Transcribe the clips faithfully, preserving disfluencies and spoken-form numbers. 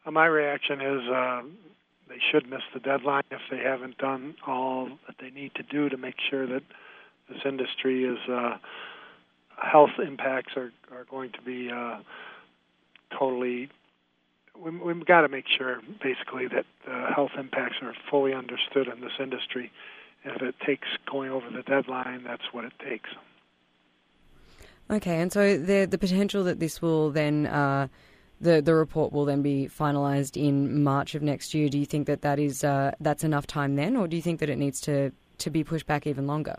Uh, my reaction is uh, they should miss the deadline if they haven't done all that they need to do to make sure that this industry is uh, health impacts are, are going to be uh, totally. We, we've got to make sure, basically, that uh, health impacts are fully understood in this industry. And if it takes going over the deadline, that's what it takes. Okay, and so the the potential that this will then, uh, the the report will then be finalised in March of next year. Do you think that that is uh, that's enough time then, or do you think that it needs to, to be pushed back even longer?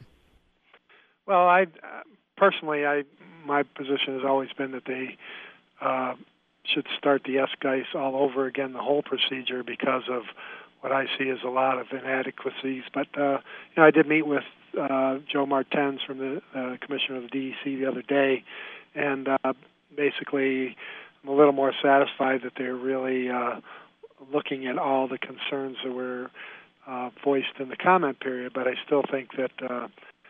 Well, I uh, personally, I my position has always been that they uh, should start the S G I C E all over again, the whole procedure, because of what I see as a lot of inadequacies. But uh, you know, I did meet with Uh, Joe Martens from the uh, Commissioner of the D E C the other day, and uh, basically I'm a little more satisfied that they're really uh, looking at all the concerns that were uh, voiced in the comment period, but I still think that uh,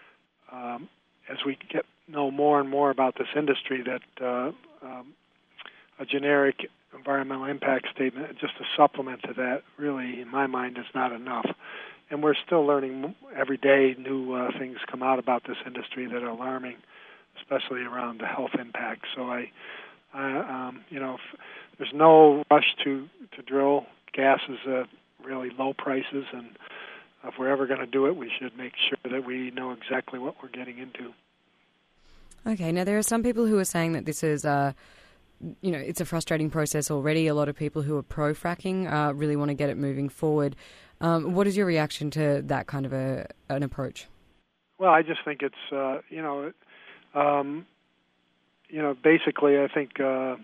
um, as we get know more and more about this industry, that uh, um, a generic environmental impact statement, just a supplement to that, really, in my mind, is not enough. And we're still learning every day. New uh, things come out about this industry that are alarming, especially around the health impacts. So I, I um, you know, if there's no rush to, to drill. Gas is uh, really low prices, and if we're ever going to do it, we should make sure that we know exactly what we're getting into. Okay. Now there are some people who are saying that this is, uh, you know, it's a frustrating process already. A lot of people who are pro fracking uh, really want to get it moving forward. Um, what is your reaction to that kind of a an approach? Well, I just think it's, uh, you know, um, you know, basically, I think uh,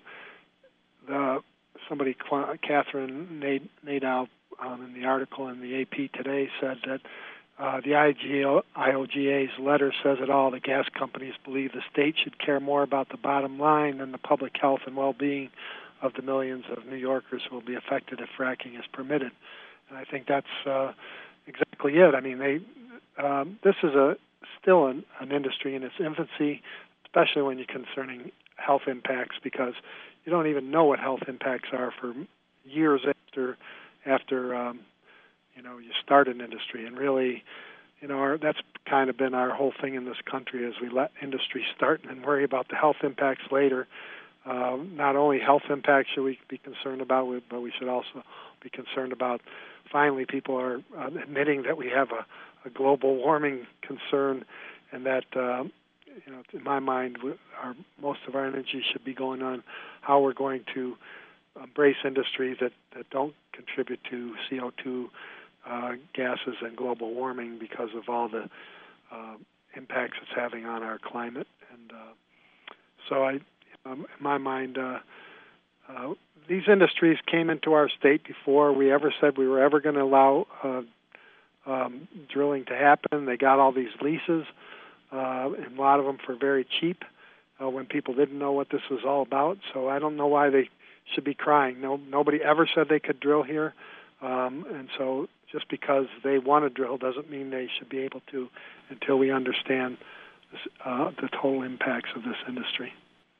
the somebody, Catherine Nadeau, um, in the article in the A P today said that uh, the I O G A's letter says it all. The gas companies believe the state should care more about the bottom line than the public health and well-being of the millions of New Yorkers who will be affected if fracking is permitted. And I think that's uh, exactly it. I mean, they um, this is a still an, an industry in its infancy, especially when you're concerning health impacts, because you don't even know what health impacts are for years after after um, you know you start an industry. And really, you know, our, that's kind of been our whole thing in this country, is we let industry start and worry about the health impacts later. Uh, not only health impacts should we be concerned about, but we should also be concerned about, finally, people are uh, admitting that we have a, a global warming concern, and that, uh, you know, in my mind, our, most of our energy should be going on how we're going to embrace industries that, that don't contribute to C O two uh, gases and global warming because of all the uh, impacts it's having on our climate. And uh, so I, um, in my mind, uh, uh, these industries came into our state before we ever said we were ever going to allow uh, um, drilling to happen. They got all these leases, uh, and a lot of them for very cheap, uh, when people didn't know what this was all about. So I don't know why they should be crying. No, nobody ever said they could drill here, um, and so just because they want to drill doesn't mean they should be able to until we understand this, uh, the total impacts of this industry.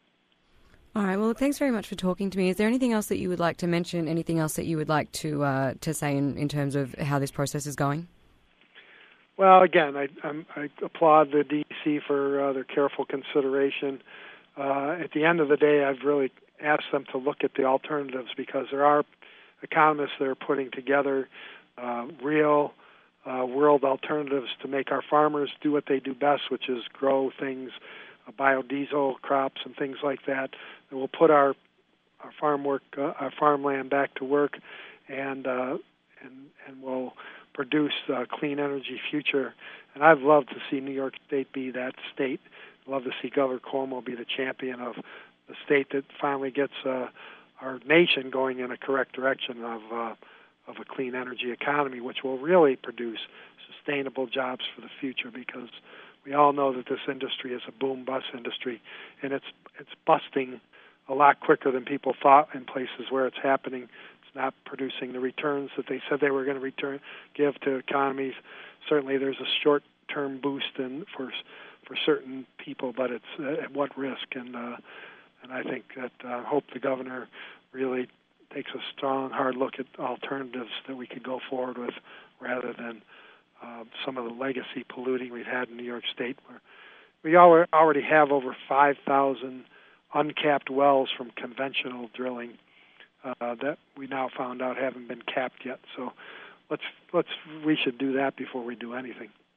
All right. Well, thanks very much for talking to me. Is there anything else that you would like to mention? Anything else that you would like to uh, to say in, in terms of how this process is going? Well, again, I, I'm, I applaud the D E C for uh, their careful consideration. Uh, at the end of the day, I've really asked them to look at the alternatives, because there are economists that are putting together uh, real uh, world alternatives to make our farmers do what they do best, which is grow things, uh, biodiesel crops and things like that, that will put our our farm work, uh, our farmland back to work, and uh, and and will produce a clean energy future. And I'd love to see New York State be that state. I'd love to see Governor Cuomo be the champion of the state that finally gets uh, our nation going in a correct direction of uh, of a clean energy economy, which will really produce sustainable jobs for the future, because we all know that this industry is a boom-bust industry, and it's it's busting a lot quicker than people thought in places where it's happening. It's not producing the returns that they said they were going to return give to economies. Certainly there's a short-term boost in, for for certain people, but it's uh, at what risk? And uh, and I think that I uh, hope the governor really takes a strong, hard look at alternatives that we could go forward with rather than uh, some of the legacy polluting we've had in New York State, where we already have over five thousand uncapped wells from conventional drilling uh, that we now found out haven't been capped yet. So let's let's we should do that before we do anything.